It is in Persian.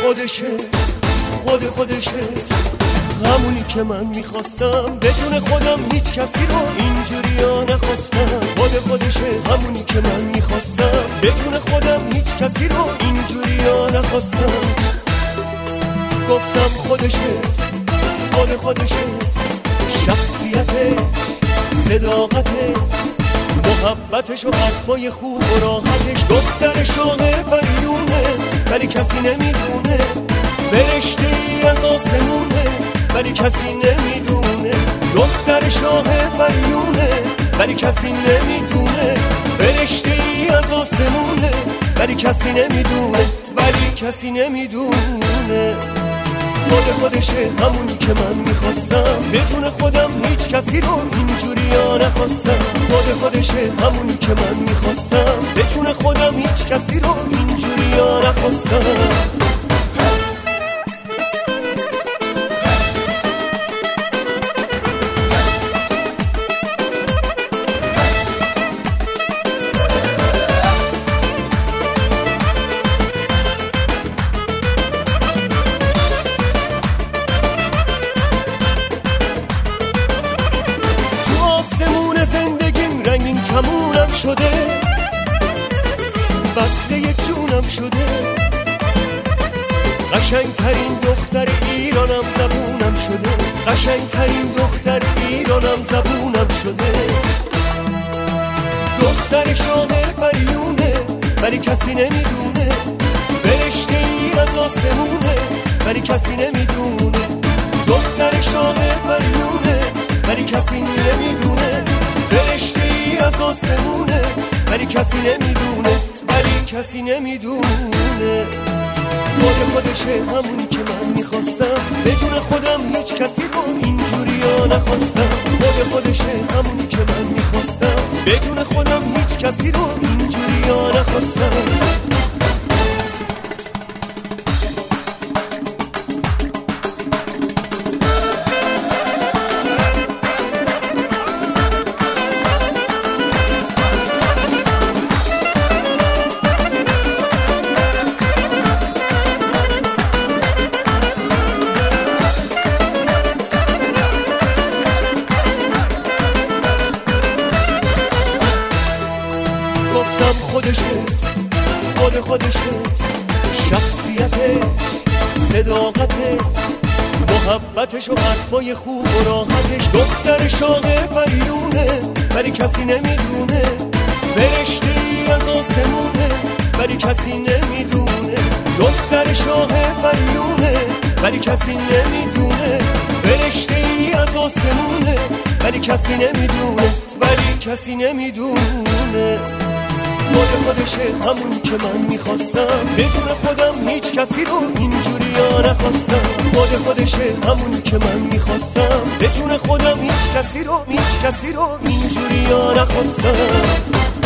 خودشه همونی که من میخواستم. به جون خودم هیچ کسی رو اینجوریا نخواستم. خودشه همونی که من میخواستم. به جون خودم هیچ کسی رو اینجوریا نخواستم. گفتم خودشه شخصیت، صداقت، محبتش و حرفای خوب و راحتش. دختر شاه پریونه ولی کسی نمیدونه. فرشته ای از آسمونه ولی کسی نمیدونه. دختر شاه پریونه ولی کسی نمیدونه. فرشته ای از آسمونه ولی کسی نمیدونه. خودشه همونی که من میخواستم. به جون خودم هیچ کسی رو اینجوریا نخواستم. خودشه همونی که من میخواستم. به جون خودم هیچ کسی رو اینجوریا نخواستم. کمونم شده، وصله جونم شده. قشنگترین دختر ایرانم زبونم شده. قشنگترین دختر ایرانم زبونم شده. دختر شاه پریونه ولی کسی نمیدونه. فرشته ای از آسمونه ولی کسی نمیدونه. دختر شاه پریونه ولی کسی نمیدونه. فرشته ای از آسمونه ولی کسی نمیدونه. خودشه همونی که من میخواستم. به جون خودم هیچ کسی رو اینجوریا نخواستم. خودشه همونی که من میخواستم. به جون خودم هیچ کسی رو اینجوریا نخواستم. خودشه شخصیت، صداقت، محبتش و حرفای خوب و راحتش. دختر شاه پریونه ولی کسی نمیدونه. فرشته ای از آسمونه ولی کسی نمیدونه. دختر شاه پریونه ولی کسی نمیدونه. فرشته ای از آسمونه ولی کسی نمیدونه. خودشه همونی که من میخواستم. به جون خودم هیچ کسی رو اینجوریا نخواستم. خودشه همونی که من میخواستم. به جون خودم هیچ کسی رو اینجوریا نخواستم.